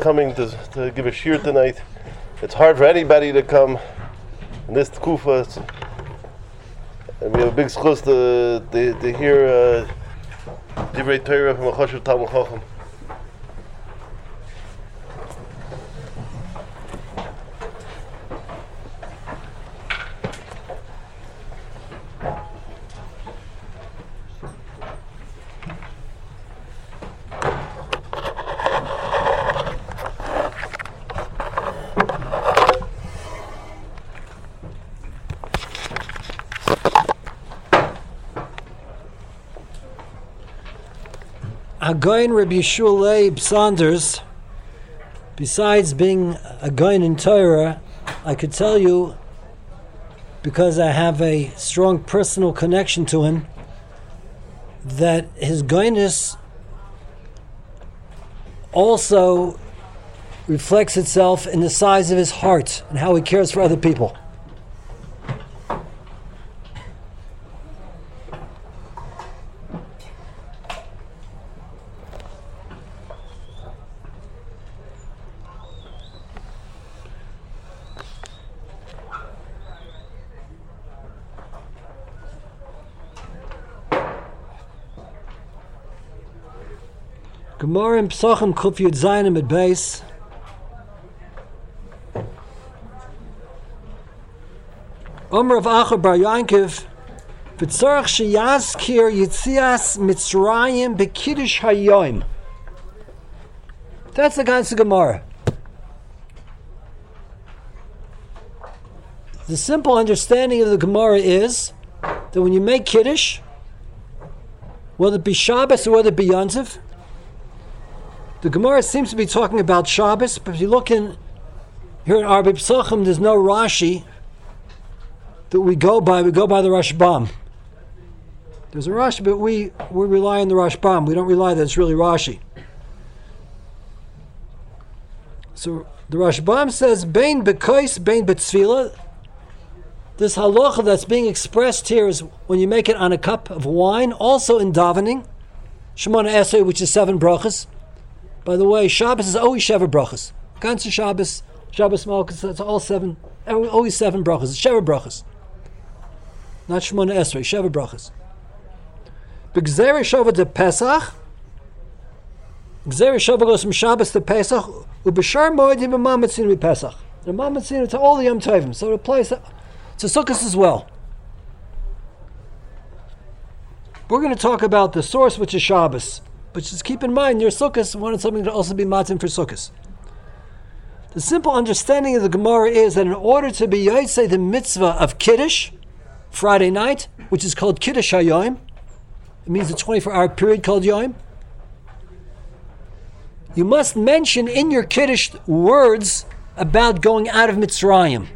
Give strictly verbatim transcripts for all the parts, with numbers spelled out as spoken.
coming to, to give a shiur tonight. It's hard for anybody to come in this tkufa, and we have a big schus to, to, to hear uh, Divrei Torah from a Choshev Talmud Chacham. Hagoyin Rabbi Yeshua Leib Saunders, besides being a goyin in Torah, I could tell you, because I have a strong personal connection to him, that his goyinness also reflects itself in the size of his heart and how he cares for other people. Gemara in Pesachim Kuf Yud Zayin at base. Omer of Acher Bar Yankiv, V'tzorach sheyazkir Yitzias Mitzrayim B'Kiddush Hayoim. That's the guidance of Gemara. The simple understanding of the Gemara is that when you make Kiddush, whether it be Shabbos or whether it be Yontiv, the Gemara seems to be talking about Shabbos, but if you look in here in Arbi Pesachim, there's no Rashi that we go by. We go by the Rashbam. There's a Rashi, but we, we rely on the Rashbam. We don't rely that it's really Rashi. So the Rashbam says, Bein Bekois, Bein Betzvila. This halacha that's being expressed here is when you make it on a cup of wine, also in davening, Shemona Esrei, which is seven brachas. By the way, Shabbos is always Sheva brachas. Ganze Shabbos, Shabbos Malchus, that's all seven, always seven brachas. It's Sheva brachas. Not Shemona Esrei, Sheva brachas. B'gzera Shova de Pesach, Gzera Shova goes from Shabbos to Pesach, u'b'shar moedim b'ma metzinu b'Pesach. The ma metzinu to all the Yom Tovim, so it applies to, to Sukkot as well. We're going to talk about the source, which is Shabbos. But just keep in mind, your Sukkot wanted something to also be matim for Sukkot. The simple understanding of the Gemara is that in order to be Yotzei the mitzvah of Kiddush, Friday night, which is called Kiddush HaYom, it means a twenty-four hour period called Yom, you must mention in your Kiddush words about going out of Mitzrayim.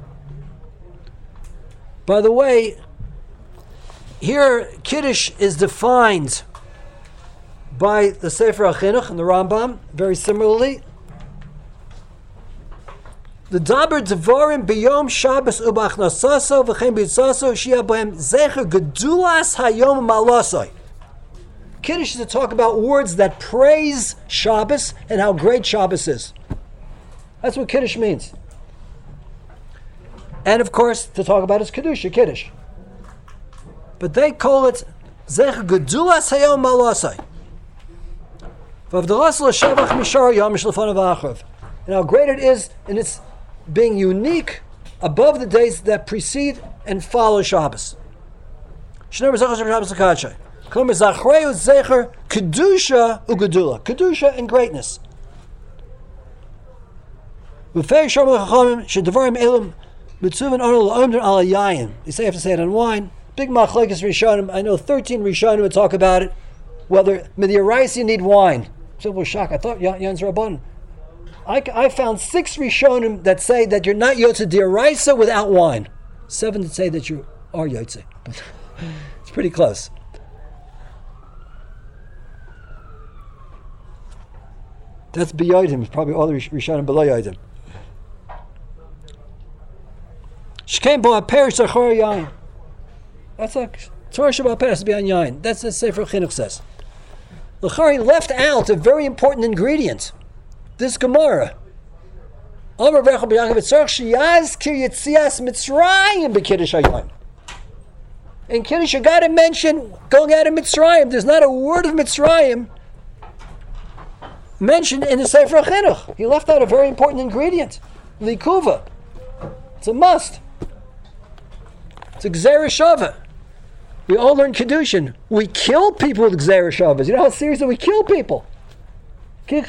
By the way, here Kiddush is defined by the Sefer HaChinuch and the Rambam, very similarly. The Daber Devarim B'Yom Shabbos Ubachnasaso V'Chem B'Yitzaso Shia B'Hem Zecher Gedulas Hayom Malasai. Kiddush is to talk about words that praise Shabbos and how great Shabbos is. That's what Kiddush means. And of course, to talk about is Kedusha, Kiddush. But they call it Zecher Gedulas Hayom Malasai. And how great it is in its being unique above the days that precede and follow Shabbos. Kedusha Kedusha and greatness. They say you have to say it on wine. Big machlekes Rishonim. I know thirteen Rishonim would talk about it. Whether midiraisa you need wine. People were shocked. I thought Yon's Rabban. I, I found six Rishonim that say that you're not Yotze D'Oraisa without wine. Seven that say that you are Yotze. It's pretty close. That's B'Yodim. It's probably all the Rishonim below Yodim. Shkein Bo HaPerish Zachor Yain. That's like Torah Shabbat Perish to be on Yain. That's what Sefer Chinuch says. L'chari left out a very important ingredient. this Gemara. Amar Rechel b'Yaakov Yitzchak sheyazkir Yetzias Mitzrayim b'Kiddush Hayom. In Kiddush, you got to mention going out of Mitzrayim. There's not a word of Mitzrayim mentioned in the Sefer HaChinuch. He left out a very important ingredient, likuva. It's a must. It's a Gzeira Shava. We all learn Kiddushin. We kill people with Gzeira Shavas. You know how serious that we kill people? If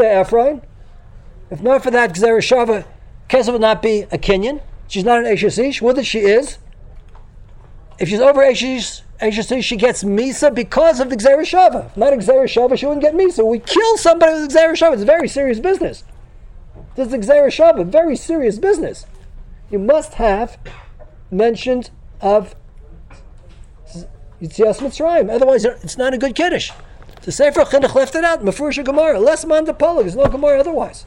not for that Gzeira Shava, Kesef would not be a Kenyan. She's not an Eshes Ish. What that she is? If she's over Eshes Ish, she gets Misa because of the Gzeira Shava. Not a Gzeira Shava, she wouldn't get Misa. We kill somebody with Gzeira Shava. It's very serious business. This is the Gzeira Shava, very serious business. You must have mentioned of Yitzias Mitzrayim. Otherwise, it's not a good Kiddush. The Sefer Chinuch left it out. Mefurish Gemara. Less man de Polag. There's no Gemara otherwise.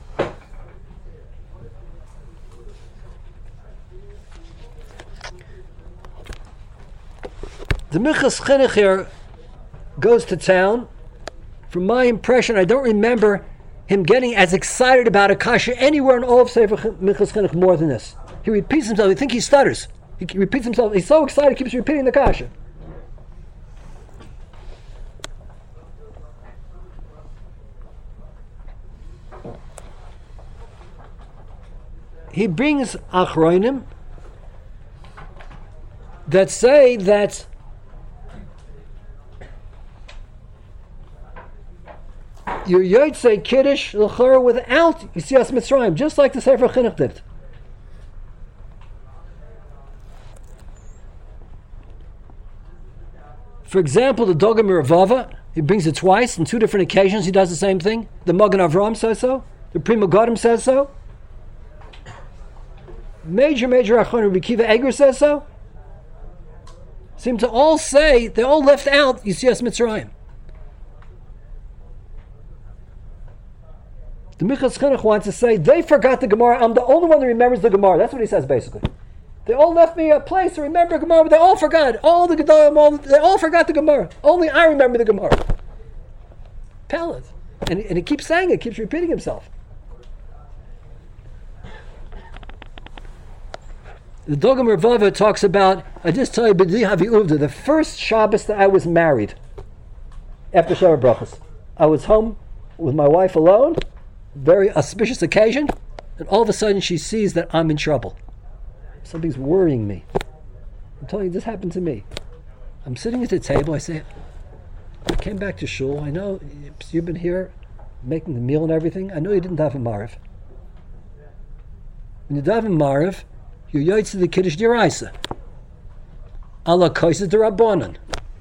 The Minchas Chinuch here goes to town. From my impression, I don't remember him getting as excited about a kasha anywhere in all of Sefer Minchas Chinuch more than this. He repeats himself. I think he stutters. He repeats himself. He's so excited, he keeps repeating the kasha. He brings achronim that say that your Yotzei Kiddush l'chara without Yitzias Mitzrayim, just like the Sefer Chinuch did. For example, the Dogam Ravava, he brings it twice on two different occasions. He does the same thing. The Magen Avram says so. The Prima Godim says so. Major, major Achronim, Rabbi Kiva Eger says so. Seem to all say, they all left out Yitzias Mitzrayim. The Minchas Chinuch wants to say, they forgot the Gemara. I'm the only one that remembers the Gemara. That's what he says, basically. They all left me a place to remember Gemara, but they all forgot. All the Gedolim, all they all forgot the Gemara. Only I remember the Gemara. Palad. And, and he keeps saying it, keeps repeating himself. The Dogam Ravava talks about, I just tell you, B'di Havi Uvda, the first Shabbos that I was married, after Shabbat Brachos. I was home with my wife alone, very auspicious occasion, and all of a sudden she sees that I'm in trouble. Something's worrying me. I'm telling you, this happened to me. I'm sitting at the table, I say, I came back to shul, I know you've been here making the meal and everything, I know you didn't daven Mariv. When you daven Mariv, you're Yotzei the Kiddush D'Oraisa. Ala Koisa D'Rabbanan.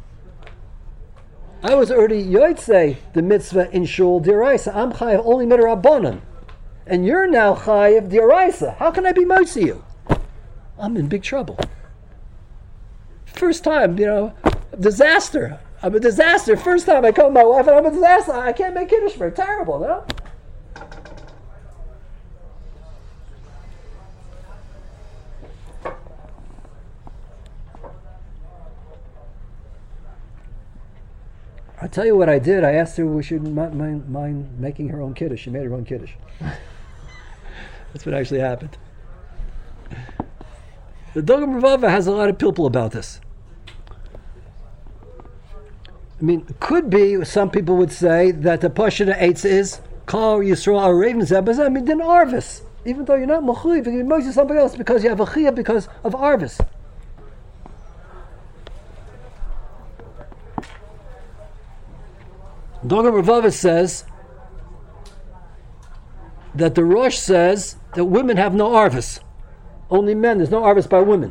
I was already Yotzei the mitzvah in shul D'Oraisa. I'm Chayav only Midrabbanan. And you're now Chayav D'Oraisa. How can I be Motzi you? I'm in big trouble. First time, you know, disaster. I'm a disaster. First time I come with my wife and I'm a disaster. I can't make Kiddush for her. Terrible, no? I'll tell you what I did. I asked her if she would mind, mind making her own Kiddush. She made her own Kiddush. That's what actually happened. The Dogam Ravava has a lot of pilpul about this. I mean, it could be, some people would say, that the Pashut Eitz is, Kol Yisrael are ravens, I mean, then Arvis. Even though you're not Mechuyev, you can Moshe somebody else because you have a Chiyah because of Arvis. Dogam Ravava says that the Rosh says that women have no Arvis. Only men, there's no Arvis by women.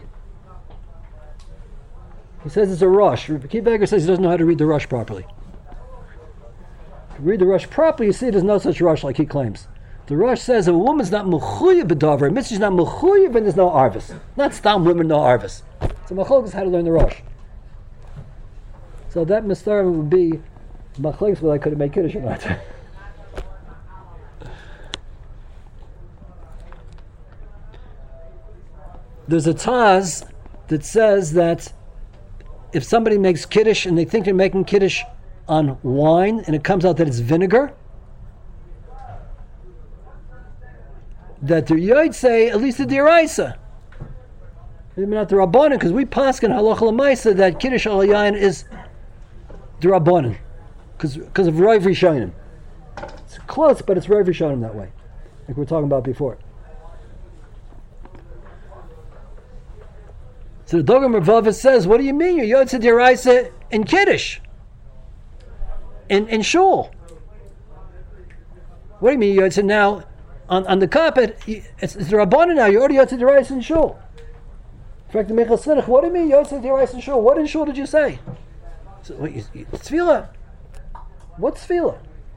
He says it's a Rosh. Kiva Eger says he doesn't know how to read the Rosh properly. If you read the Rosh properly, you see there's no such Rosh like he claims. The Rosh says if a woman's not Mechuyev b'davar, a mitzvah's not Mechuyev, and there's no Arvis. Not Stam women, no Arvis. So Machlok is how to learn the Rosh. So that Mistarim would be Machlok whether I could have made Kiddush or not. There's a Taz that says that if somebody makes Kiddush and they think they're making Kiddush on wine and it comes out that it's vinegar, that the Yoid say at least the Diraisa. Maybe not the Rabbanan, because we paskin halacha l'maisa that Kiddush al Yain is the Rabbanan, because because of Rav Rishonim. It's close, but it's Rav Rishonim that way, like we were talking about before. So the Dogam Ravava says, what do you mean? You're Yotze Diraisa in Kiddush, in in Shul. What do you mean you're Yotze now on, on the carpet? It's, it's the Rabbanan now. You're already Yotze Diraisa in Shul. In fact, the Minchas Chinuch, what do you mean Yotze Diraisa in Shul? What in Shul did you say? So, what, you, you, Tefillah. What's Tefillah?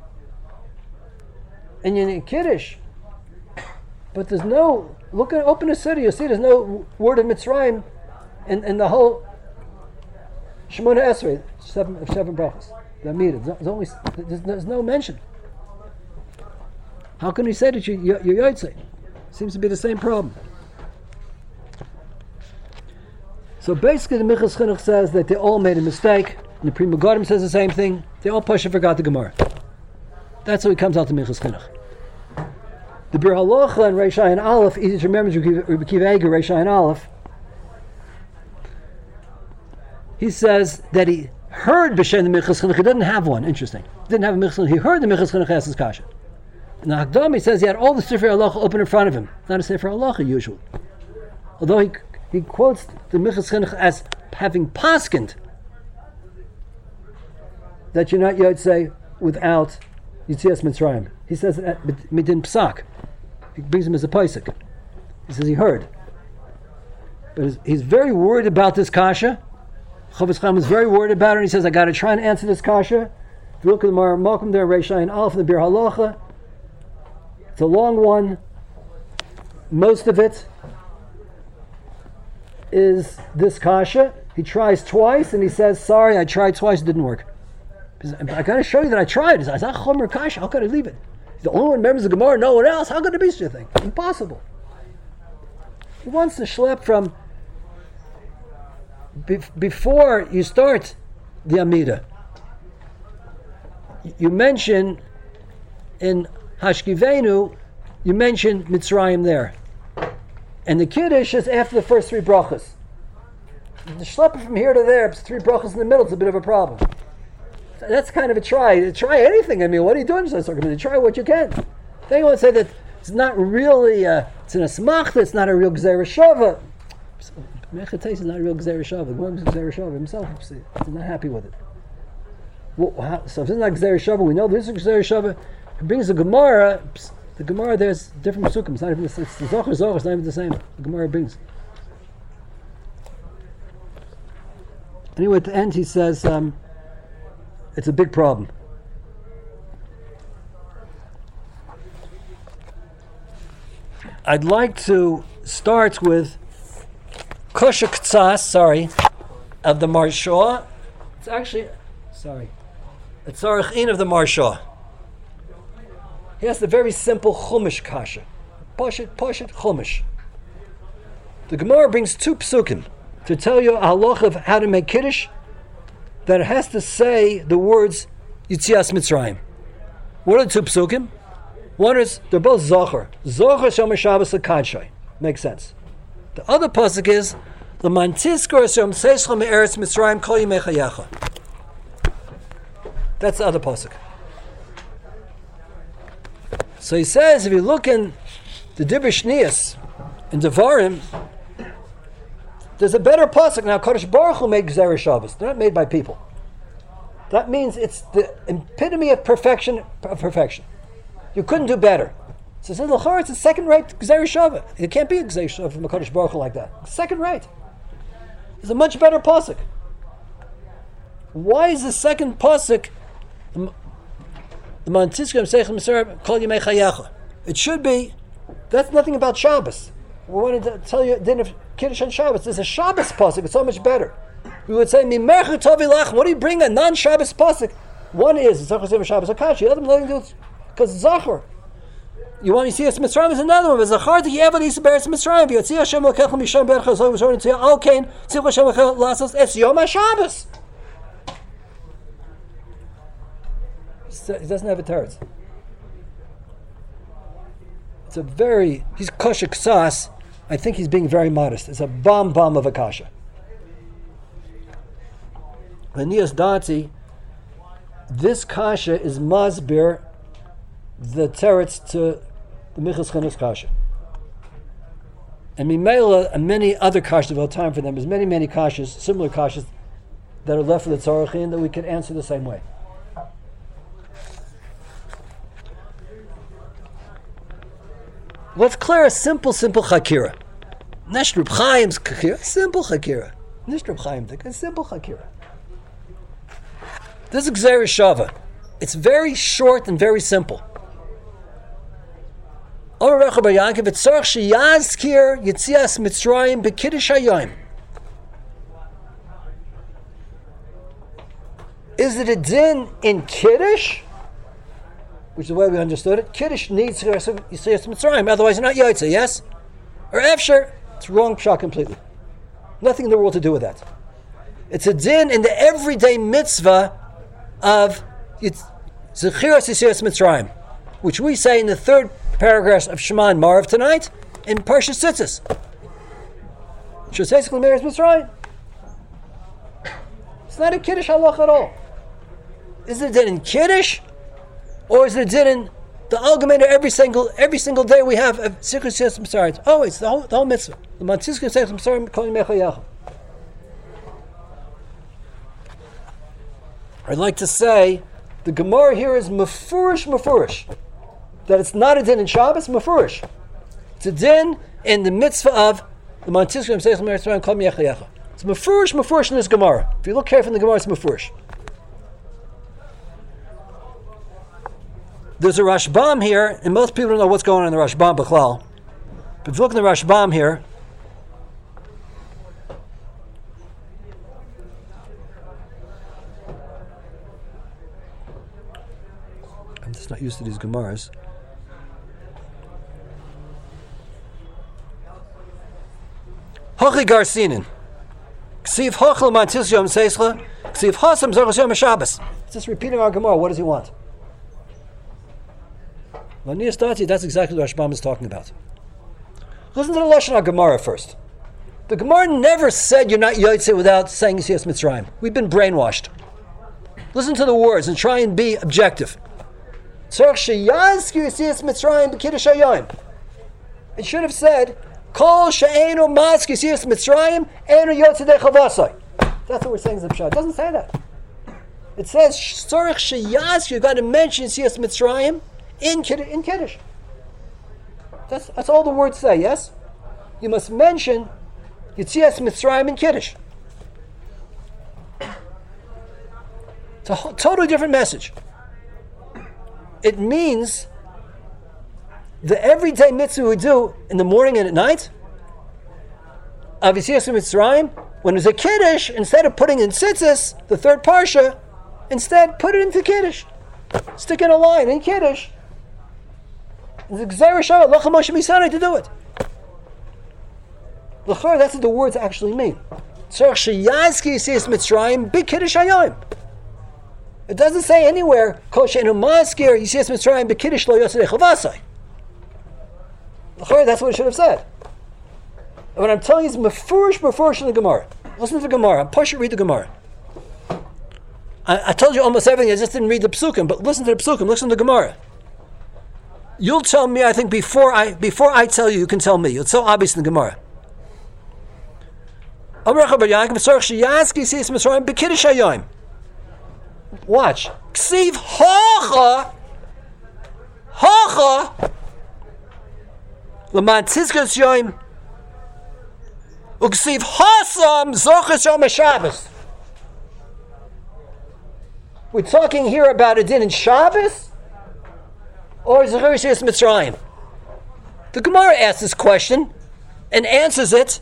And you're in Kiddush. But there's no, look at, open the city, you'll see there's no word of Mitzrayim in, in the whole Shemona Esrei, seven, seven brachos. The Amida, there's, only, there's, there's no mention. How can you say that you, you, you're Yotze? Seems to be the same problem. So basically the Minchas Chinuch says that they all made a mistake, and the Pri Megadim says the same thing. They all push and forgot the Gemara. That's how he comes out to Minchas Chinuch. The Bir Halacha and Reish Ayin Aleph, easy to remember, Rabbi Akiva Eiger, Reish Ayin Aleph, he says that he heard B'Shem the Minchas Chinuch. He didn't have one. Interesting. He didn't have a Minchas Chinuch. He heard the Minchas Chinuch ask his kasha. In the Hakdama, he says he had all the Sefer Halacha open in front of him. Not a Sefer Halacha usually. Although he he quotes the Minchas Chinuch as having paskent that you're not Yotze without Yitzias Mitzrayim. He says it at Midin Psak. He brings him as a paisik. He says he heard. But he's very worried about this kasha. Chavetz Chaim was very worried about it, and he says, I got to try and answer this kasha. If you look at the Mar Malcolm there, Reish Ayin Aleph in the Bir Halacha, it's a long one. Most of it is this kasha. He tries twice, and he says, sorry, I tried twice, it didn't work. I got to show you that I tried. It's not chomer kasha. How could I leave it? He's the only one who remembers the Gemara, no one else. How could it be such a thing? Impossible. He wants to schlep from be- before you start the Amida. You mention in Hashkivenu, you mention Mitzrayim there. And the Kiddush is after the first three brachas. The schlepper from here to there, three brachas in the middle, it's a bit of a problem. That's kind of a try. Try anything. I mean, what are you doing? Try what you can. They want to say that it's not really, uh, it's an asmachta, it's not a real Gzeira Shava. Mechates is not a real Gzeira Shava. The Gemara is Gzeira Shava himself. He's not happy with it. Well, how, so if it's not Gzeira Shava, we know this is Gzeira Shava. He brings the Gemara. The Gemara, there's different psukim. It's not even the, it's the Zohar Zohar. It's not even the same. The Gemara brings. Anyway, at the end he says, um, it's a big problem. I'd like to start with Kosher Ktsas, sorry, of the Marsha. It's actually, sorry, it's Arachin of the Marsha. He has the very simple Chumash Kasha. Poshet, Poshet, Chumash. The Gemara brings two psukim to tell you a halacha of how to make Kiddush, that it has to say the words Yitzias Mitzrayim. What are the two psukim? One is, they're both Zohar. Zohar Shom Shabbos HaKadshay. Makes sense. The other pasuk is, L'man tizkor Shom Seischa Me'eretz Mitzrayim Kol Yimei Chayecha. That's the other pasuk. So he says, if you look in the Dibur Shnias, in Devarim, there's a better pasuk. Now, Kodesh Baruch Hu made Gzeira Shabbos. They're not made by people. That means it's the epitome of perfection. Of perfection. You couldn't do better. So it says, L'chor, it's a second-rate Gzeira Shabbos. It can't be a Gzeira Shabbos from a Kodesh Baruch Hu like that. Second-rate. It's a much better pasuk. Why is the second pasuk it should be, that's nothing about Shabbos. We wanted to tell you din of Kiddush on Shabbos. There's a Shabbos pasuk, it's so much better. We would say, what do you bring a non-Shabbos pasuk? One is Zachar Shabbos Akash, the other one nothing to do with, because Zachar. You want to see us Mitzrayim is another one. But Zachar to Yevad is Beretz Mitzrayim. You see Hashem Lekechem Misham Berach Zog Misham to Alkain. See Hashem Lekechem Lasos. It's Yom HaShabbos. He doesn't have a teretz. It's a very, he's kasha ksas. I think he's being very modest. It's a bomb bomb of a kasha. Lanias dati, this kasha is masbir, the teretz to the Michas Chinuch's kasha. And Mimela and many other kashas of all time for them, there's many, many kashas, similar kashas, that are left for the Tzarachin that we could answer the same way. Let's clear a simple, simple chakira. Nesh Reb Chaim's chakira, simple chakira. Nesh Reb Chaim's a simple chakira. This is Gzeira Shava. It's very short and very simple. Omer Recha Bar Yankov, Etzorach sheyazkir Yetzias Mitzrayim b'Kiddush Hayom. Is it a din in Kiddush? Which is the way we understood it. Kiddush needs Yetzias Mitzrayim, otherwise you're not Yotze, yes? Or Efsher, it's wrong shot completely. Nothing in the world to do with that. It's a din in the everyday mitzvah of Zechiras Yetzias Mitzrayim, which we say in the third paragraph of Shema and Marav tonight in Parshas Tzitzis. Shosei Meres Mitzrayim. It's not a Kiddush halach at all. Is it a din in Kiddush, or is it a din in the Algemeiner every single every single day we have of Zichus Yetzias Mitzrayim? Oh, it's the whole, the whole mitzvah. The Mantzizka Yetzias Mitzrayim Kol Yimei Chayachim. I'd like to say the Gemara here is mefurish mefurish. That it's not a din in Shabbos, mefurish. It's a din in the mitzvah of the Mantzizka Yetzias Mitzrayim Kol Yimei Chayachim. It's mefurish mefurish in this Gemara. If you look carefully in the Gemara, it's mefurish. There's a Rashbam here, and most people don't know what's going on in the Rashbam B'chlal. But if you look in the Rashbam here, I'm just not used to these Gemaras. Hochi Garsinin. Ksiv Hochel Mantis Yom Seischa. Ksiv Hasam Zorchos Yom Shabbos. It's just repeating our Gemara. What does he want? Lanias Dati, that's exactly what Rashbam is talking about. Listen to the Lashon HaGemara first. The Gemara never said you're not Yotze without saying Yetzias Mitzrayim. We've been brainwashed. Listen to the words and try and be objective. Tzorach sheyazkir Yetzias Mitzrayim b'Kiddush Hayom. It should have said, Kol she'einu mask Yetzias Mitzrayim einu Yotze de Chavasai. That's what we're saying in the Pshat. It doesn't say that. It says, Tzorach sheyazkir, you've got to mention Yetzias Mitzrayim In Kiddush, in Kiddush. That's, that's all the words say, yes? You must mention Yetzias Mitzrayim in Kiddush. It's a whole, totally different message. It means the everyday mitzvah we do in the morning and at night of Yetzias Mitzrayim, when there's a Kiddush, instead of putting in Tzitzis, the third Parsha, instead put it into Kiddush. Stick in a line in Kiddush. The Gzeira Shava, Locha Moshe Misanai to do it. L'chor, that's what the words actually mean. Tzorach sheyazki Yetzias Mitzrayim b'Kiddush Hayom. It doesn't say anywhere, Kol she'einu maskir Yetzias Mitzrayim b'Kiddush lo Yotze de Chavasai. L'chor, that's what it should have said. And what I'm telling you is mefurish mefurish in the Gemara. Listen to the Gemara. I'm pushing read the Gemara. I, I told you almost everything. I just didn't read the Psukim, but listen to the Psukim. Listen to the Gemara. You'll tell me, I think, before I before I tell you, you can tell me. It's so obvious in the Gemara. Watch. Ksiv hacha hacha l'man tzizkas yoim uksiv hasam zochas yom Shabbos. We're talking here about a din in Shabbos, or Zechiras Yetzias Mitzrayim? The Gemara asks this question and answers it.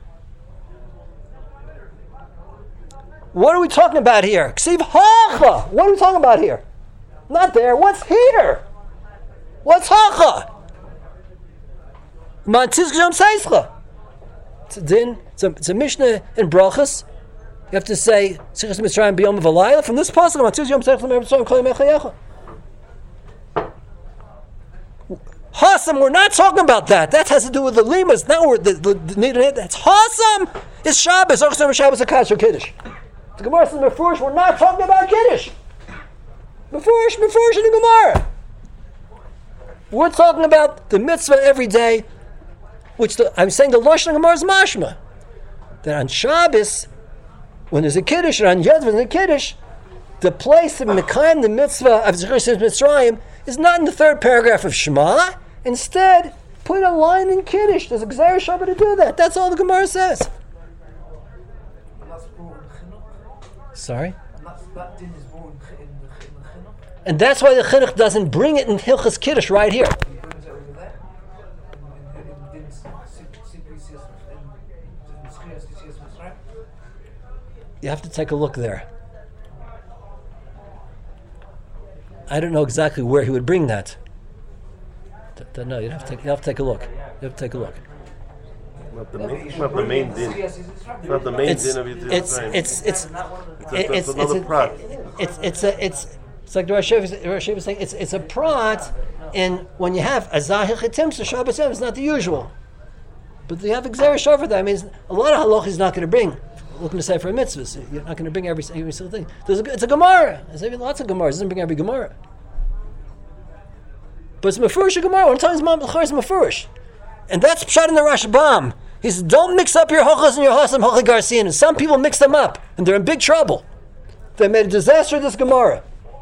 What are we talking about here? Ksiv hacha. What are we talking about here? Not there. What's here? What's hacha? Mantis G'Yom Seischa. It's a din. It's a, it's a Mishnah in Brachas. You have to say Zechiras Mitzrayim b'Yom V'Layla from this pasuk. Mantis G'Yom Seischa Mitzrayim Kol Yimei Chayecha. Hasam, we're not talking about that. That has to do with the limas. Now we're the, the, the that's Hasam. It's Shabbos. Ochsem Shabbos Akasher Kiddush. The Gemara says Mefurish. We're not talking about Kiddush. Mefurish, Mefurish in the Gemara. We're talking about the mitzvah every day, which the, I'm saying the Lashon Gemara is mashma. That on Shabbos, when there's a Kiddush, or on Yom when there's a Kiddush, the place of Mekayim, the mitzvah of Zechir Yetzias Mitzrayim, is not in the third paragraph of Shema. Instead, put a line in Kiddush. There's a Gzeir Shabbat to do that. That's all the Gemara says. Sorry? And that's why the Chinuch doesn't bring it in Hilchas Kiddush right here. You have to take a look there. I don't know exactly where he would bring that. No, you have to take. You have to take a look. You have to take a look. Not the main, not the main din. Not the main It's din of Yetzias it's Mitzrayim. it's it's It's a- it's that's it's another it's prat. it's it's a it's it's like the Rosh Hashanah was saying. It's it's a prat in when you have a zahir chitim, so Shabbos Yom is not the usual. But you have Gzeir Shabbat. That means a lot of halach he's not going to bring. Looking to say for a mitzvah, so you're not going to bring every every single thing. There's a, it's a Gemara. There's even lots of Gemaras. It doesn't bring every Gemara. But it's Mefurish a Gemara. One time it's Mefurish. And that's Pshat in the Rashbam. He says, don't mix up your Hochas and your Hasam Hochi Garcian. And some people mix them up, and they're in big trouble. They made a disaster of this Gemara.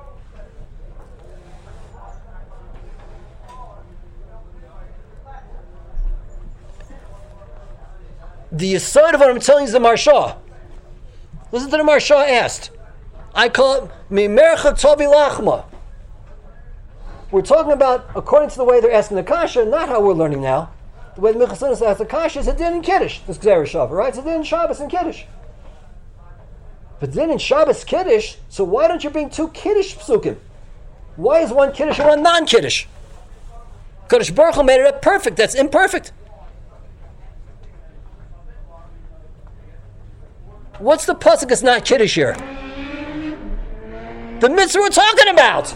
The Yesod of what I'm telling you is the Marsha. Listen to the Marsha asked. I call it Mimercha Tovi Lachma. We're talking about, according to the way they're asking the Kasha, not how we're learning now. The way the Michasinas ask the Kasha is a din in Kiddush, this Gzeir Shabbat, right? It's a din in Shabbos and Kiddush. But then in Shabbos Kiddush, so why don't you bring two Kiddush psukim? Why is one Kiddush and one non-Kiddush? Kadosh Baruch Hu made it up perfect. That's imperfect. What's the pasuk that's not Kiddush here? The mitzvah we're talking about.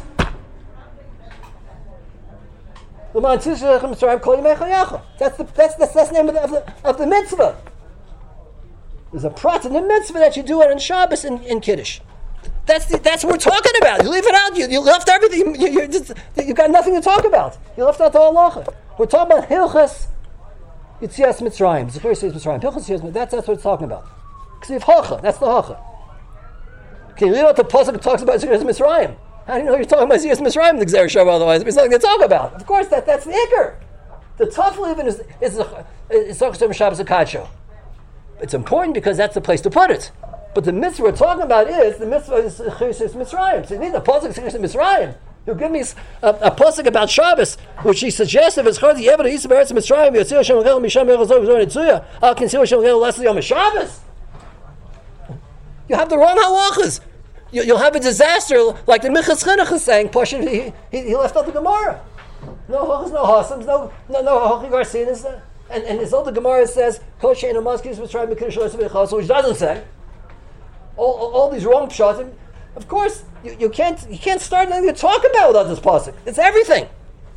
That's the that's the that's that's the name of the, of the of the mitzvah. There's a prat in the mitzvah that you do it on Shabbos in, in Kiddush. That's the, that's what we're talking about. You leave it out. You, you left everything. You, you, just, you got nothing to talk about. You left out the halacha. We're talking about Hilchas Yetzias Mitzrayim. Zechir Yetzias Mitzrayim. Hilchas Yetzias Mitzrayim. That's that's what it's talking about. Ksiv Hacha. That's the Hacha. Can you leave out the pasuk that talks about Zechir Yetzias Mitzrayim? How do you know you're talking about Yetzias Mitzrayim, the Gzeir Shabbat? Otherwise, there's nothing to talk about. Of course, that that's the Iker. The Tafel even is is is Ochsem Shabbos Akadsho. It's important because that's the place to put it. But the mitzvah we're talking about is the mitzvah is Zechir Yetzias Mitzrayim. So you need a pasuk Zechir Yetzias Mitzrayim. You give me a, a pasuk about Shabbos, which he suggests if it's hard to Yevad Yisrael Eretz Mitzrayim, Yotzei Hashem L'Gel Misham Yechol Zov Zov Netzuya. Al Kinsil Hashem L'Gel L'Asli Yom Shabbos. You have the wrong halachas. You, you'll have a disaster like the Michas Chinuch is saying. Portion he, he, he left out the Gemara. No halachas, no hasams, no no no Hochi Garcinas, uh, and and his older Gemara says Kol Shein Amaskis Mitzrayim Mikdash Lo Yisrael B'Chas, which doesn't say. All, all, all these wrong pshatim. Of course, you, you can't you can't start anything to talk about without this pasuk. It's everything.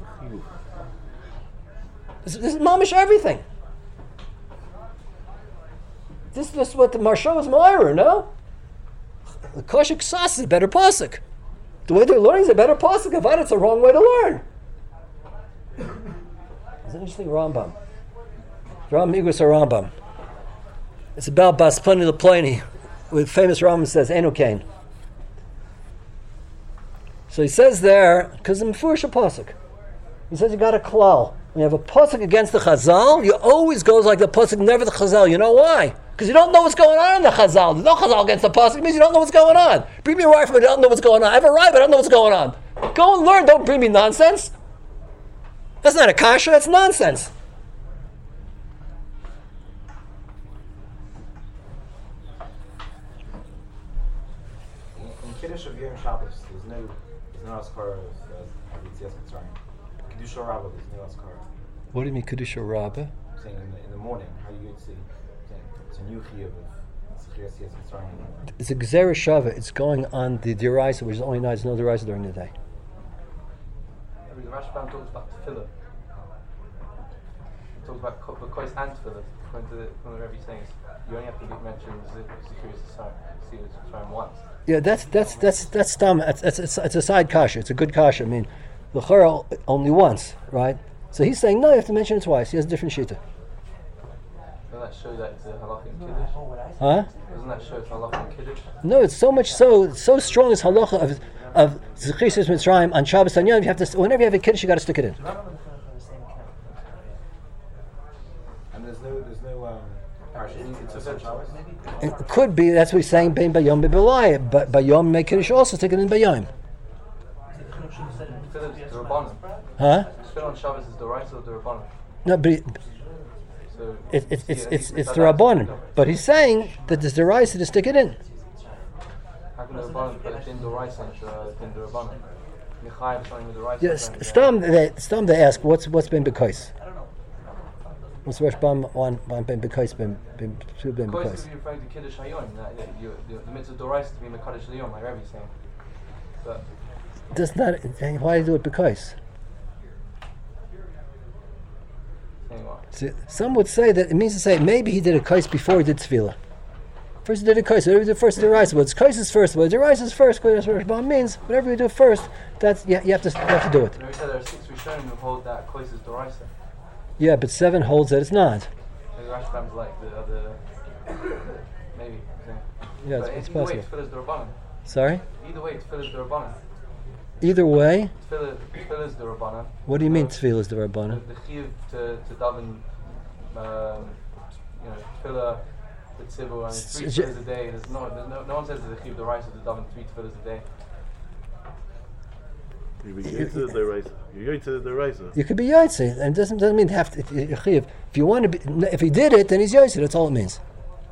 This, this is mamish everything. This, this is what the Marsha was Meir, no? The Kosher Ksas is a better pasuk. The way they're learning is a better pasuk. If not, it's a wrong way to learn. It's an interesting Rambam. Ram Igros Rambam. It's about Bas Pliny the Pliny, with famous Rambam says Enokain. So he says there, because the Mefurish a pasuk. He says you got a klal. When you have a pasuk against the Chazal, you always goes like the pasuk, never the Chazal. You know why? Because you don't know what's going on in the Chazal. There's no Chazal against the pasuk. It means you don't know what's going on. Bring me a right from it, I don't know what's going on. I have a right, but I don't know what's going on. Go and learn. Don't bring me nonsense. That's not a kasha. That's nonsense. In Kiddush of Yom Shabbos, there's no there's no askara of Yetzias Mitzrayim. Kiddush Rabbah, there's no askara. What do you mean Kiddush Rabbah? Saying in the, in the morning, how you go to see, saying it's a new chiyuv of Yetzias Mitzrayim. It's a Gzeir Shabbat. It's going on the Diraisa, which is only night. There's no Diraisa during the day. The Rashbam talks about tefillah. talks about ko- Bekois and Tefillah. According to the, from the Rebbe saying, you only have to be mentioned Zechariah Mitzrayim once. Yeah, that's that's that's that's dumb. It's it's, it's, it's a side kasha. It's a good kasha. I mean, the Chara only once, right? So he's saying no, you have to mention it twice. He has a different shita. Doesn't that show that it's a halacha in Kiddush? Huh? Doesn't that show it's halacha in Kiddush? No, it's so much so it's so strong as halacha of of Zechariah Mitzrayim on Shabbos and Yom. You have to whenever you have a kiddush, you got to stick it in. And there's no, there's no um, parashas in Shabbos. It could be that's what he's saying. Bein bayom bebelayim, but bayom make kiddush also stick it in bayom. Tefillah is D'Rabbanan. Huh? Tefillah on Shabbos is D'Oraisa or D'Rabbanan? No, but it, So it, it, it's yeah, it's he's- it's the rabbanon. But he's saying that there's the rise to stick it in. How can the D'Rabbanan put Din D'Oraisa and uh, Din D'Rabbanan? Michael showing with D'Oraisa. Yes, stam they stam they ask what's what's been because. What's Rosh Bam on on been because been been been Bekois because. could be referring to Kiddush Hayom. That, that you, the, the mitzvah D'Oraisa to be Mekadosh Liyom, like Rebbe saying. But Does not why do you do it because? saying what? See, some would say that it means to say maybe he did a kais before he did tefillah. First he did a kais, whatever he did first he did rise. But it's kais is first, but the rise is first. That's what Rosh Bam means. Whatever you do first, that's yeah, you have to you have to do it. Rebbe said there are six Rishonim who hold that Kois is D'Oraisa. Yeah, but seven holds that it's not. Maybe Rashbam's like the other. Maybe. Yeah, Yeah, it's, but it's either way, possible. Tefillah is D'Rabbanan. Sorry. Either way, Tefillah is D'Rabbanan. Either way, Tefillah, Tefillah is D'Rabbanan. what do you mean The- tefillah is the The, rabbanon? the chiyuv to to daven, um, you know, Tefillah, the tzibur, and three S- j- tefillahs a day. There's no, there's no, no one says there's a chiyuv the rice to daven three tefillahs a day. You be going to the race. You're going to the race. You could be yaitse, and it doesn't doesn't mean have to. If if you want to be, if he did it, then he's yaitse. That's all it means.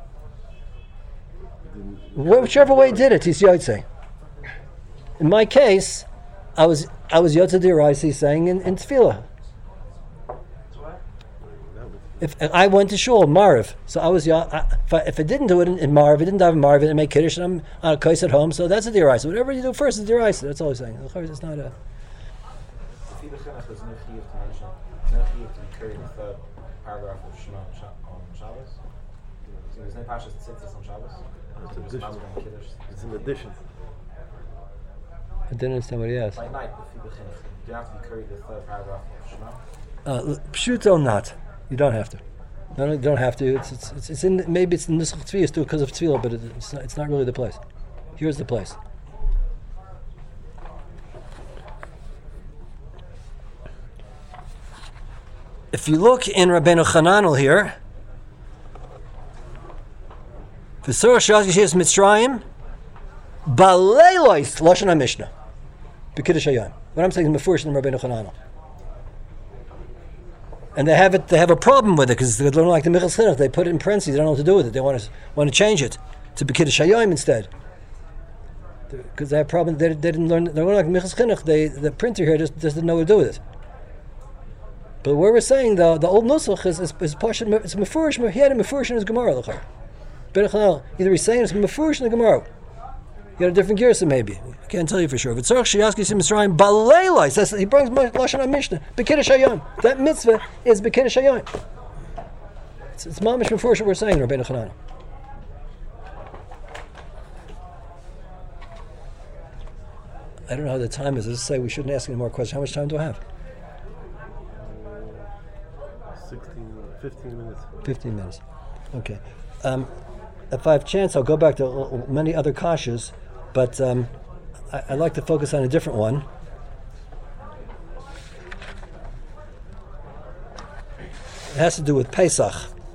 Whichever way he did it, he's yaitse. In my case, I was I was yotze diraisi saying in, in tefillah. If and I went to shul Mariv, so I was ya- I, if, I, if I didn't do it in, in Mariv, I didn't have Mariv, I didn't make kiddush, and I'm on a kais at home, so that's a diraisi. Whatever you do first is diraisi. That's all he's saying. It's not a. If you look at there's no chiyuv to mention, no chiyuv to be carried in the third paragraph of Shema on Sha- on Shabbos. So there's no parashas tzitzis on Shabbos. It's So just addition. Masber and Kiddush. It's an addition. I didn't understand what he asked. By night, if you begin, you don't have to be carried the third paragraph of Shema. Uh, Pshuto not. You don't have to. No, you don't have to. It's it's it's, it's in maybe it's in Nusach Tzvius too because of Tzvilah, but it, it's not, it's not really the place. Here's the place. If you look in Rabbeinu Chananel here, V'sor Shas Yeshis Mitzrayim, Baleilois Lashon HaMishnah, B'Kiddush Hayom. What I'm saying is Mefurish in Rabbeinu Chananel. And they have it. They have a problem with it because they don't like the Michal Chinuch. They put it in parentheses. They don't know what to do with it. They want to want to change it to B'Kiddush Hayom instead. Because they have a problem. They, they didn't learn. They don't like Michal Chinuch. They the printer here just, just didn't know what to do with it. But where we're saying the the old nusach is is, is Pashat. It's Mefurish. He had a Mefurish in his Gemara. L'char. Either he's saying it's Mefurish in the Gemara. You got a different girsa maybe. I can't tell you for sure. If it's Tzarech Shiyaski Sim Mitzrayim Baleilos, that's he brings Lashon HaMishnah. B'Kiddush Hayom. That mitzvah is B'Kiddush Hayom. It's, it's mamish before what we're saying, Rabbeinu Chananel. I don't know how the time is. Let's say we shouldn't ask any more questions. How much time do I have? sixteen, fifteen minutes. Fifteen minutes. Okay. Um, if I have chance, I'll go back to uh, many other kashas, but um, I, I'd like to focus on a different one. It has to do with Pesach.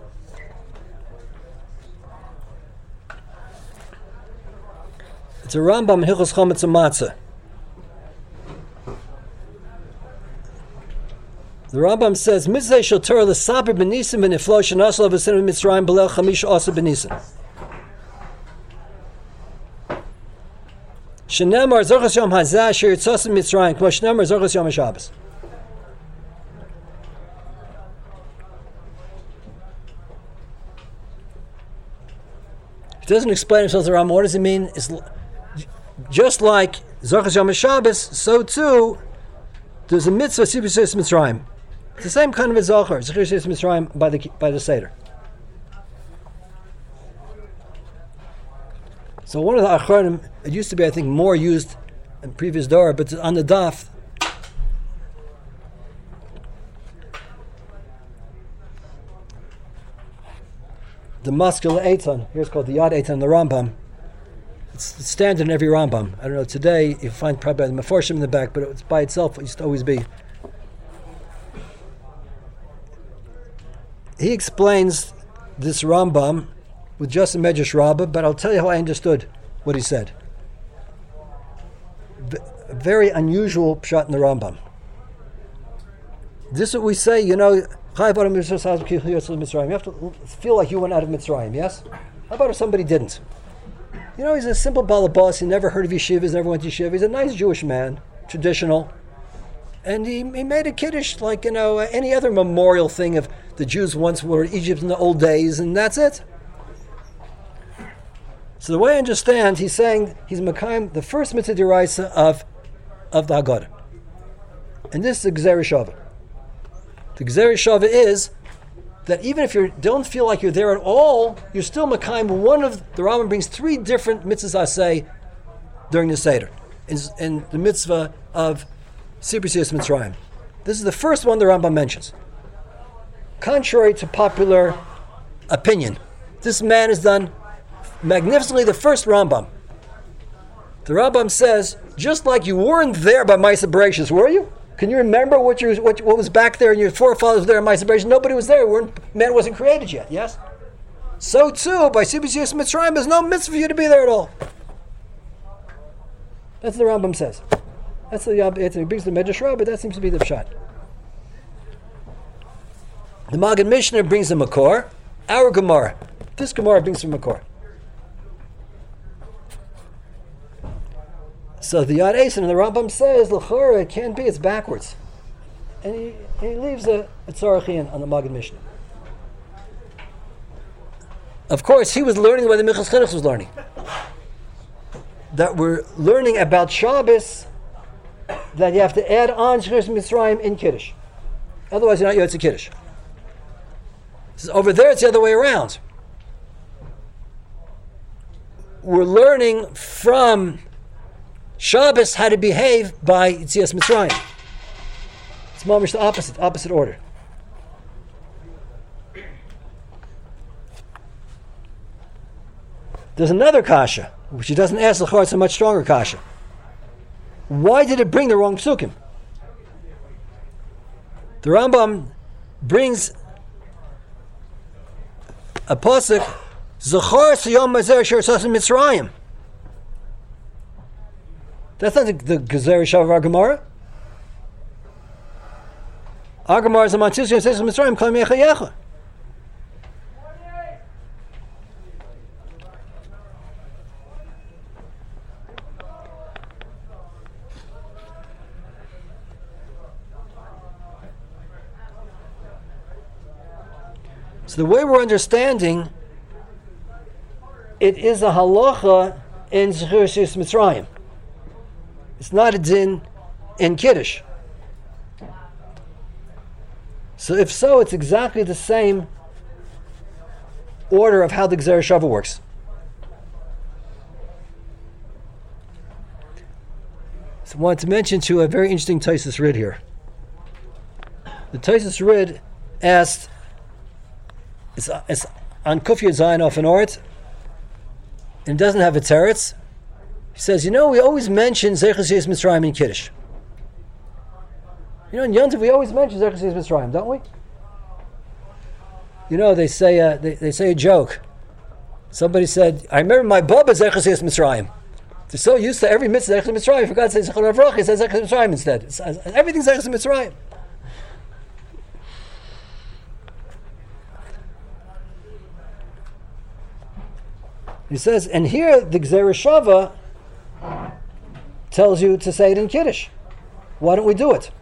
It's a Rambam in Hilchos Chometz and Matzah. The Rambam says, "Mitzvah shel Torah l'saper b'nisim v'niflo shenasol v'sin v'mitzrayim b'leil chamish asa b'nisim." Shenemar zorchas yom hazeh asher yitzos mitzrayim kmo shenemar zorchas yom haShabbos. He doesn't explain himself to the Rambam. What does it mean? It's l- just like zorchas yom haShabbos, so too there's a mitzvah sibusas mitzrayim. It's the same kind of a zocher, Zechir Yetzias Mitzrayim by the by the Seder. So one of the Achronim, it used to be, I think, more used in previous Dora, but on the Daf, the Maskil Eitan, here's called the Yad Eitan, the Rambam. It's, it's standard in every Rambam. I don't know, today you find probably the Meforshim in the back, but it's by itself, it used to always be. He explains this Rambam with just a Medrash Rabbah, but I'll tell you how I understood what he said. V- a very unusual pshat in the Rambam. This is what we say, you know, you have to feel like you went out of Mitzrayim, yes? How about if somebody didn't? You know, he's a simple balabas, he never heard of yeshivas, never went to yeshiva, he's a nice Jewish man, traditional. And he, he made a kiddush like, you know, any other memorial thing of the Jews once were in Egypt in the old days, and that's it. So the way I understand, he's saying he's Mekayim, the first mitzvah deraisa of, of the Haggadah. And this is the Gzerah Shavah. The Gzerah Shavah is that even if you don't feel like you're there at all, you're still Mekayim. One of the Rambam brings three different mitzvahs I say during the Seder. In, in the mitzvah of Sibur Yetzias Mitzrayim. This is the first one the Rambam mentions. Contrary to popular opinion, this man has done magnificently the first Rambam. The Rambam says, just like you weren't there by Ma'aseh Bereshis, were you? Can you remember what, you, what, what was back there and your forefathers were there in Ma'aseh Bereshis? Nobody was there. Weren't, man wasn't created yet, yes? So too, by Sibur Yetzias Mitzrayim, there's no mitzvah for you to be there at all. That's what the Rambam says. That's the Yab. He brings the Medrash Rabbah, but that seems to be the pshat. The Maggid Mishnah brings the Makor. Our Gemara. This Gemara brings the Makor. So the Yad Eitan and the Rambam says, L'chora, it can't be, it's backwards. And he, he leaves a, a Tzarachian on the Maggid Mishnah. Of course, he was learning what the Minchas Chinuch was learning. That we're learning about Shabbos, that you have to add on Shechus Mitzrayim in Kiddush. Otherwise, you're not Yotze Kiddush. So over there, it's the other way around. We're learning from Shabbos how to behave by Yetzias Mitzrayim. It's mamish the opposite, opposite order. There's another kasha, which he doesn't ask l'chor, it's a much stronger kasha. Why did it bring the wrong psukim? The Rambam brings a pasuk, Zachor Siyom Mazer Asher Sasim Mitzrayim. That's not the, the Gzerah Shavah of our Gemara. Our Gemara is a Matzis Yom Sasim Mitzrayim Kol Mecha Yecha. So the way we're understanding, it is a halacha in Zechir Yetzias Mitzrayim. It's not a din in Kiddush. So if so, it's exactly the same order of how the Gzerah Shavah works. So I wanted to mention to a very interesting Taisus Rid here. The Taisus Rid asked, It's, it's on Kufya Zayin off an Ort, and it doesn't have a teretz. He says, you know, we always mention Zechir Yetzias Mitzrayim in Kiddush. You know, in Yontif we always mention Zechir Yetzias Mitzrayim, don't we? You know, they say uh, they, they say a joke. Somebody said, I remember my Baba Zechir Yetzias Mitzrayim. They're so used to every mitzvah Zechir Mitzrayim, I forgot to say Zechir Avrach, he says Zechir Mitzrayim instead. It's, uh, everything's Zechir Mitzrayim. He says, and here the Gzerah Shavah tells you to say it in Kiddush. Why don't we do it?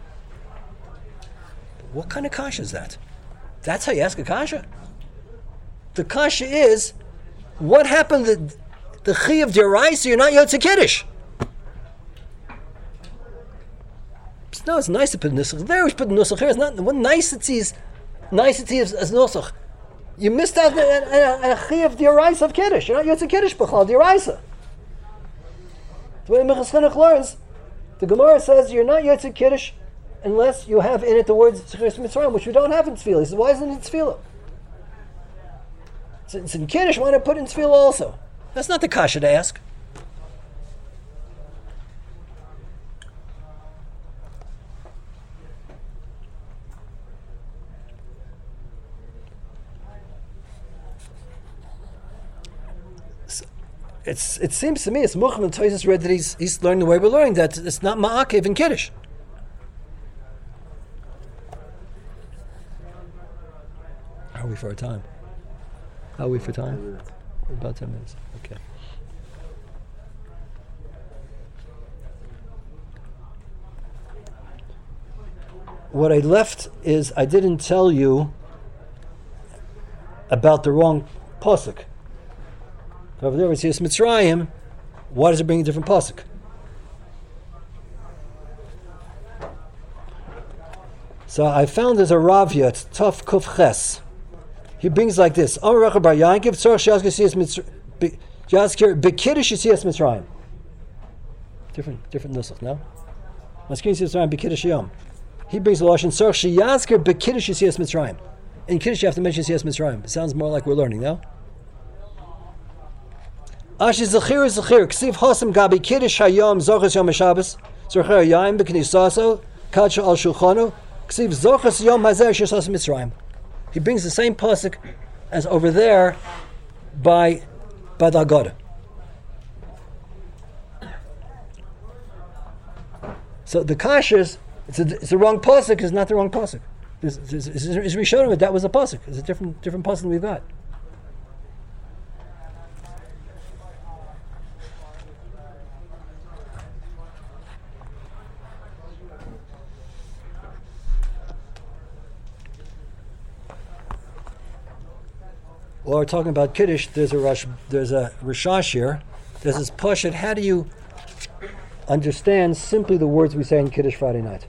What kind of kasha is that? That's how you ask a kasha. The kasha is, what happened to the chi of deraisa? You're not yotze Kiddush. It's, no, it's nice to put a nusach. There we should put a nusach here. It's not what niceties, nicety is, is nusach. You missed out a chiyav d'oraisa of kiddush. You're not yotze kiddush b'chal d'oraisa. The way Minchas Chinuch learns, the Gemara says you're not yotze kiddush unless you have in it the words Zechiras Mitzrayim, which we don't have in Tefillah. He says, why isn't it in Tefillah? It's, it's in kiddush. Why not put it in Tefillah also? That's not the kasha to ask. It's, it seems to me, it's Mucham and Toysis read that he's, he's learning the way we're learning, that it's not Ma'akev in Kiddush. How are we for our time? How are we for time? About ten minutes. Okay. What I left is I didn't tell you about the wrong pasuk. Over there we see Mitzrayim. Why does it bring a different pasuk? So I found there's a Ravya. It's Taf Kuf Ches. He brings like this: Amar Rechab Bar Yankiv Tzorach Sheyazkir Siyas Mitzrayim Yazkir B'Kiddush Siyas Mitzrayim. Different, different nusach. No. Maskir Siyas Mitzrayim B'Kiddush Yom. He brings the lashon Tzorach Sheyazkir B'Kiddush Siyas Mitzrayim. In Kiddush you have to mention Siyas Mitzrayim. It sounds more like we're learning now. Ashi Zechir Zechir Ksiv Hosam Gabi Kiddush Hayom Zochas Yom Shabbos Zechir Yayim B'Knisaso Kadsha Al Shulchanu Ksiv Zochas Yom Hazer Shesas Mitzrayim. He brings the same pasuk as over there by by the Haggadah. So the kashas, it's a, it's the wrong pasuk. It's not the wrong pasuk. Is Rishonim that that was a pasuk? It's a different different pasuk we've got. While we're talking about Kiddush, there's a Rosh, there's a Rishash here. There's this Pashut. How do you understand simply the words we say in Kiddush Friday night?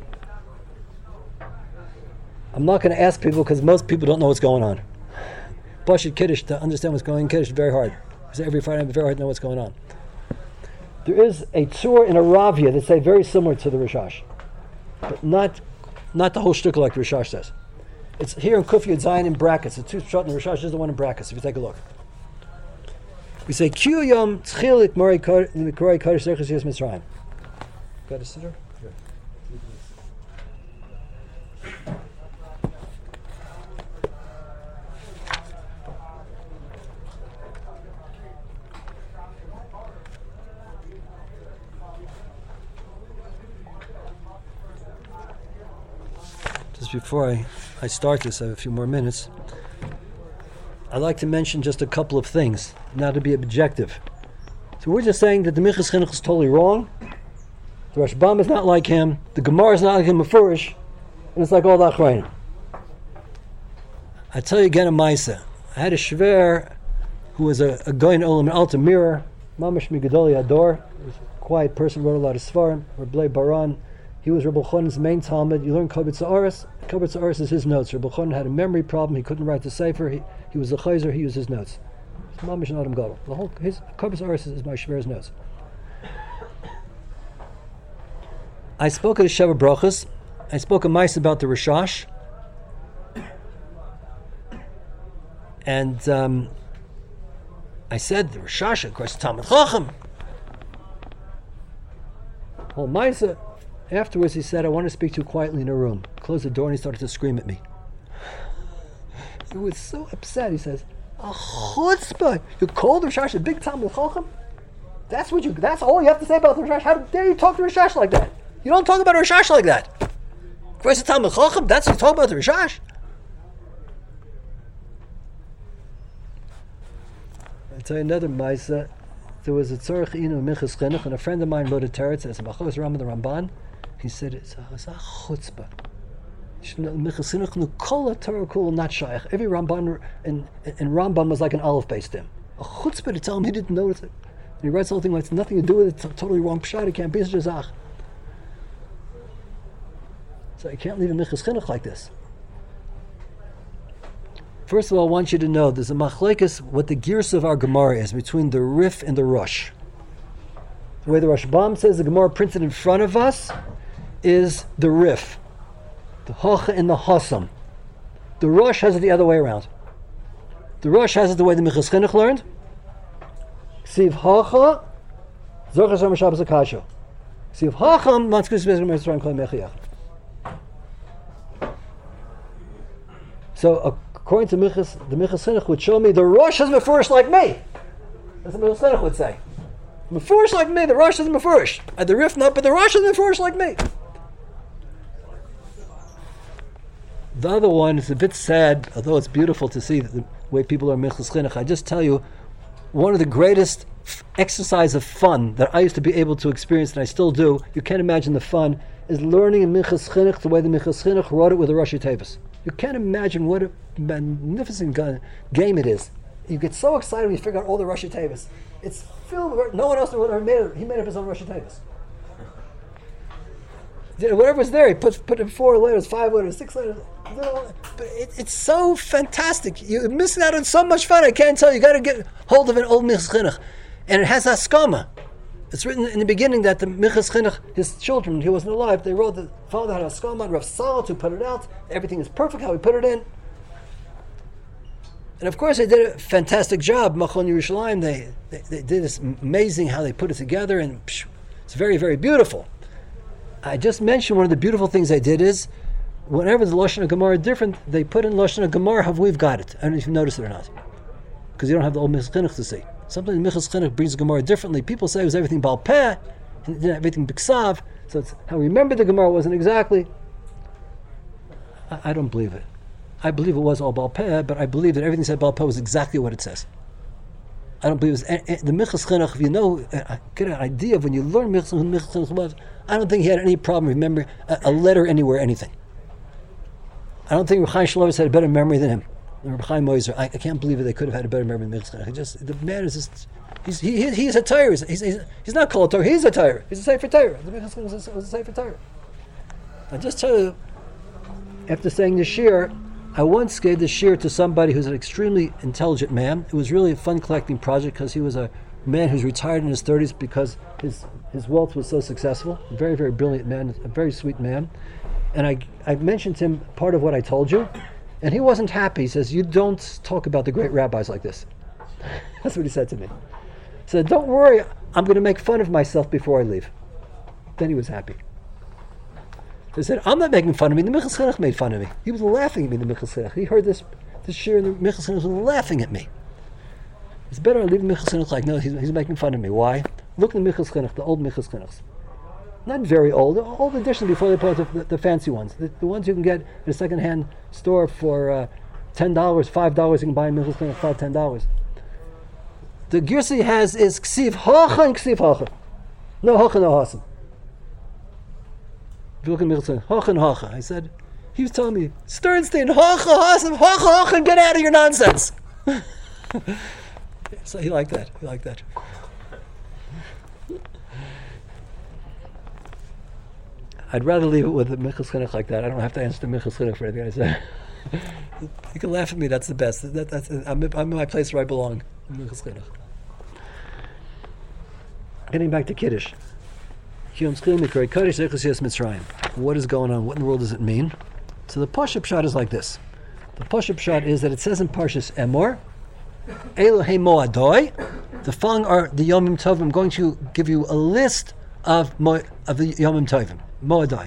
I'm not going to ask people because most people don't know what's going on. Pashut Kiddush, to understand what's going on in Kiddush is very hard. Because every Friday night it's very hard to know what's going on. There is a tzur in a Ravya that say very similar to the Rishash, but not not the whole shtickle like the Rishash says. It's here in Kuf Yud Zayin in brackets. The two shot in the Rishash is the one in brackets. If you take a look, we say Q Yom Tchilik Morei Kodesh Zechus Yis Mitzrayim. Got a sitter? Just before I, I start this, I have a few more minutes. I'd like to mention just a couple of things, now to be objective. So we're just saying that the Minchas Chinuch is totally wrong. The Rashbam is not like him. The Gemara is not like him, Mefurish. And it's like all the Achrayim. I tell you again a Maisa. I had a Shver who was a, a guy in Olam in Alta Mirror, Mamash Migadoli Ador. He was a quiet person, wrote a lot of Svarim, Rabbi Baran. He was Rabbi Chon's main Talmud. You learn Kobitz Aris. Kobitz Aris is his notes. Rabbi Chon had a memory problem. He couldn't write the Sefer. He, he was a Chayzer. He used his notes. It's Mamash and Adam Gadol. The whole his Kobitz Aris is, is my Shver's notes. I spoke at the Sheva Brachas. I spoke a mice about the Rishash. And um, I said the Rishash, of course, Talmud Chacham. Well, Maisa, afterwards he said, I want to speak to you quietly in a room. Closed the door and he started to scream at me. He was so upset. He says, a chutzpah! You called the Rishash a big Talmud Chacham? That's what you. That's all you have to say about the Rishash? How dare you talk to Rishash like that? You don't talk about Rishash like that. First the Talmud Chacham, that's what you talk about the Rishash. I'll tell you another Maisa. There was a Tzorach Inu Minchas Chinuch, and a friend of mine wrote a teretz as a Machos Rambam the Ramban. He said it's a, it's a chutzpah. Minchas Chinuch nu kol Torah kul not shaykh. Every Ramban and and Rambam was like an olive based him. A chutzpah to tell him he didn't notice it. And he writes something like it's nothing to do with it. It's totally wrong pshat. It can't be such a zach. So I can't leave a Minchas Chinuch like this. First of all, I want you to know there's a machlekes what the gears of our Gemara is between the Rif and the Rosh. The way the Rashbam says the Gemara printed in front of us is the Rif, the Hocha and the Hossam. The Rosh has it the other way around. The Rosh has it the way the Minchas Chinuch learned. Siv Hocha, Zorchas Rama Shabbos Akasho. Siv Hocham, Matzkus Bezrim Mitzrayim Kol Mechiach. So according to Minchas, the Minchas Chinuch would show me the Rosh is Mefurish like me. That's what the Minchas Chinuch would say. Mefurish like me, the Rosh is Mefurish. At the Rif not, but the Rosh is Mefurish like me. The other one is a bit sad, although it's beautiful to see the way people are Minchas Chinuch. I just tell you, one of the greatest f- exercise of fun that I used to be able to experience, and I still do, you can't imagine the fun, is learning in Minchas Chinuch the way the Minchas Chinuch wrote it with the Rashi Tevis. You can't imagine what a magnificent gun, game it is. You get so excited when you figure out all the Rashi Tevis. It's filled with, no one else would have made it. He made up his own Rashi Tevis. Whatever's there, he put put in four letters, five letters, six letters. But it, it's so fantastic. You're missing out on so much fun. I can't tell you. You got to get hold of an old Minchas Chinuch, and it has Haskama. It's written in the beginning that the Minchas Chinuch, his children, he wasn't alive. They wrote the father had Haskama, and Rav Salat who put it out. Everything is perfect how he put it in. And of course, they did a fantastic job. Machon Yerushalayim, they, they they did this amazing how they put it together, and psh, it's very very beautiful. I just mentioned one of the beautiful things they did is, whenever the Lashon HaGemara is different, they put in Lashon HaGemara, have we've got it. I don't know if you noticed it or not. Because you don't have the old Minchas Chinuch to see. Sometimes Minchas Chinuch brings the Gemara differently. People say it was everything Baal Peh, and everything Biksav, so it's how we remember the Gemara wasn't exactly. I, I don't believe it. I believe it was all Baal Peh, but I believe that everything said Baal Peh was exactly what it says. I don't believe it was, and, and the Minchas Chinuch, if you know, uh, get an idea of when you learn Minchas Chinuch was, I don't think he had any problem remembering a, a letter anywhere, anything. I don't think Reb Chaim Shlomis had a better memory than him. Reb Chaim Moiser, I, I can't believe that they could have had a better memory than Minchas Chinuch. Just the man is just, he's he, he he's a Torah. He's, he's he's not called Torah. He's a Torah. He's a Sefer Torah. The Minchas Chinuch was a, was a Sefer Torah. I just tell you, after saying the shir, I once gave the shir to somebody who's an extremely intelligent man. It was really a fun collecting project because he was a man who's retired in his thirties because his his wealth was so successful. A very, very brilliant man, a very sweet man. And I I mentioned to him part of what I told you, and he wasn't happy. He says, "You don't talk about the great rabbis like this." That's what he said to me. He said, "Don't worry, I'm going to make fun of myself before I leave." Then he was happy. He said, "I'm not making fun of me. The Minchas Chinuch made fun of me. He was laughing at me, the Minchas Chinuch. He heard this, this shir, and the Minchas Chinuch was laughing at me. It's better I leave the Minchas Chinuch like, no, he's, he's making fun of me. Why? Look at the Minchas Chinuch, the old Minchas Chinuchs. Not very old, old edition before they put the, the fancy ones. The, the ones you can get at a second-hand store for uh, ten dollars, five dollars, you can buy in Minchas Chinuch, five dollars, ten dollars. The Girsi has is Ksiv Hocha and Ksiv Hocha. No Hocha, no Hasim. If you look at Minchas Chinuch, Hocha and Hocha. I said, he was telling me, Sternstein, Hocha, Hasim, Hocha, Hocha, get out of your nonsense. So he liked that. He liked that. I'd rather leave it with the Minchas Chinuch like that. I don't have to answer the Minchas Chinuch for anything I say. You can laugh at me. That's the best. That, that's, I'm, I'm in my place where I belong. Minchas Chinuch. Getting back to Kiddush. What is going on? What in the world does it mean? So the Pashup shot is like this. The Pashup shot is that it says in Parshas Emor, Elohei Moadoi. The following are the Yomim Tovim. I'm going to give you a list of mo, of the Yomim Tovim. Moadoi.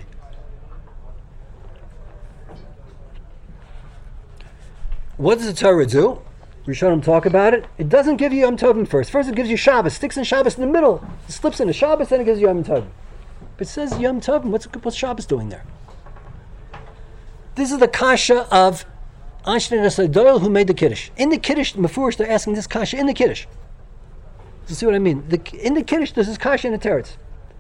What does the Torah do? Rishonim talk about it. It doesn't give you Yom Tovim first. First it gives you Shabbos. Sticks in Shabbos in the middle. It slips into Shabbos, then it gives you Yom Tovim. But it says Yom Tovim. What's, what's Shabbos doing there? This is the kasha of Anshin Doyle who made the Kiddush. In the Kiddush, Mefurish, they're asking this kasha in the Kiddush. You see what I mean? The, in the Kiddush, there's this kasha in the Teretz.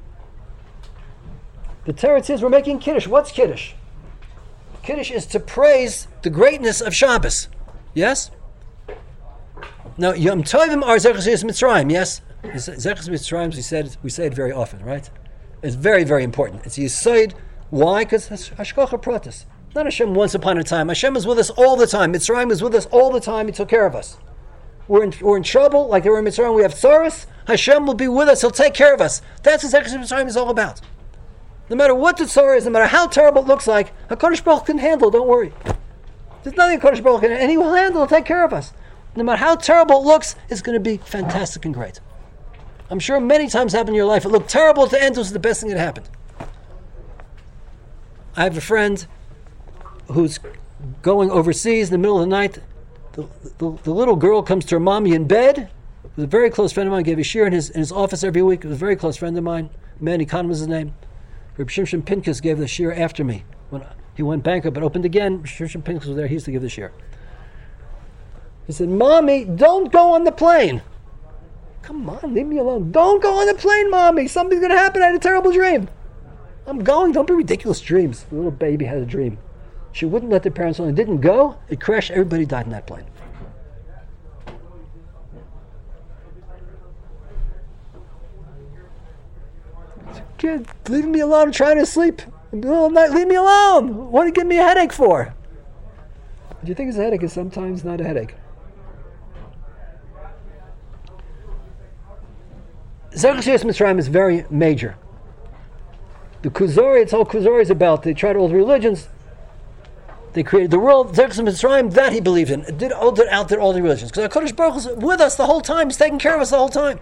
The Teretz is, we're making Kiddush. What's Kiddush? Kiddush is to praise the greatness of Shabbos. Yes? Now, Yom Tovim are Zechus Mitzrayim, yes? Zechus Mitzrayim, we said we say it very often, right? It's very, very important. It's Yesod Why? Because Hashgacha Pratis. Not Hashem once upon a time. Hashem is with us all the time. Mitzrayim is with us all the time. He took care of us. We're in, we're in trouble, like they were in Mitzrayim. We have tzaras. Hashem will be with us. He'll take care of us. That's what Zechus Mitzrayim is all about. No matter what the tzara is, no matter how terrible it looks like, HaKadosh Baruch can handle. Don't worry. There's nothing HaKadosh Baruch can, and He will handle. He'll take care of us. No matter how terrible it looks, it's going to be fantastic and great. I'm sure many times happened in your life. It looked terrible at the end. It was the best thing that happened. I have a friend who's going overseas in the middle of the night. The, the, the little girl comes to her mommy in bed. It was a very close friend of mine. Gave a shir in his in his office every week. It was a very close friend of mine. Manny Kahn was his name. Reb Shimshon Pinkus gave the shir after me. When he went bankrupt but opened again, Reb Shimshon Pinkus was there. He used to give the shir. He said, "Mommy, don't go on the plane." Come on, leave me alone. Don't go on the plane, Mommy. Something's going to happen. I had a terrible dream. I'm going. Don't be ridiculous dreams. The little baby had a dream. She wouldn't let the parents know. It didn't go. It crashed. Everybody died in that plane. Kid, leave me alone. I'm trying to sleep. In the middle of the night, leave me alone. What do you give me a headache for? Do you think it's a headache? It's sometimes not a headache. Zechus Yetzias Mitzrayim is very major. The Kuzari, it's all Kuzari is about. They tried all the religions. They created the world. Zechus Mitzrayim, that he believed in. It did, did outdid all the religions. Because HaKadosh Baruch Hu is with us the whole time. He's taking care of us the whole time.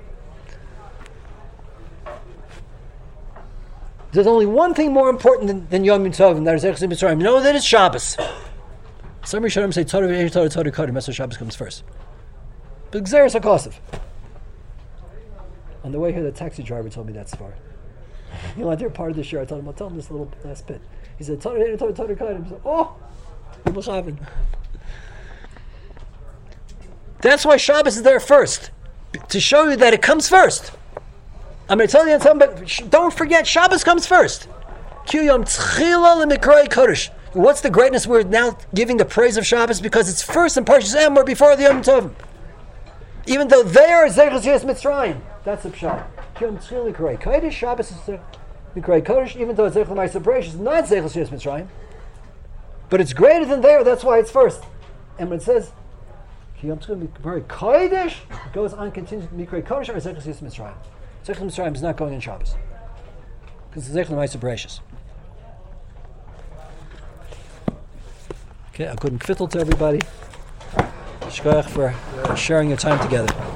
There's only one thing more important than, than Yom Tov, and that is Zechus Mitzrayim. Know that it's Shabbos. Some Rishonim say Torah v'Ein Torah Torah Kodim. That's why Shabbos comes first. But Gzeres HaKosov. On the way here, the taxi driver told me that far. He went there part of the share. I told him, I'll tell him this little last bit. He said, Torah v'Ein Torah Torah Kodim. He said, oh, that's why Shabbos is there first, to show you that it comes first. I'm going to tell you something, but don't forget, Shabbos comes first. What's the greatness? We're now giving the praise of Shabbos because it's first in Parshas Emor before the Yom Tov. Even though they are Zechus Yetzias Mitzrayim, that's the pshat. Kodesh, Shabbos is Mikrei Kodesh, even though it's Zechus L'Maaseh Bereishis, it's not Zechus Yetzias Mitzrayim. But it's greater than there, that's why it's first. And when it says, Mikrei Kodesh, it goes on continues Mikrei Kodesh or Zechus Yetzias Mitzrayim. Zechus Mitzrayim is not going in Shabbos. Because it's Zechus L'Maaseh Bereishis. Okay, a good kvittel to everybody. Shkoyach for sharing your time together.